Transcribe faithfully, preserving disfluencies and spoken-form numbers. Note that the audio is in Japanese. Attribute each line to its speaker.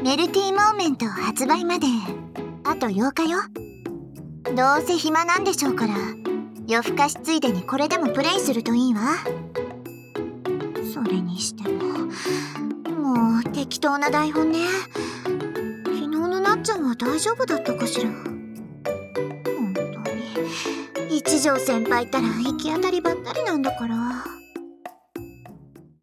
Speaker 1: メルティーモーメント発売まであとようかよ。どうせ暇なんでしょうから、夜更かしついでにこれでもプレイするといいわ。それにしてももう適当な台本ね。昨日のなっちゃんは大丈夫だったかしら。本当に一条先輩ったら行き当たりばったりなんだから。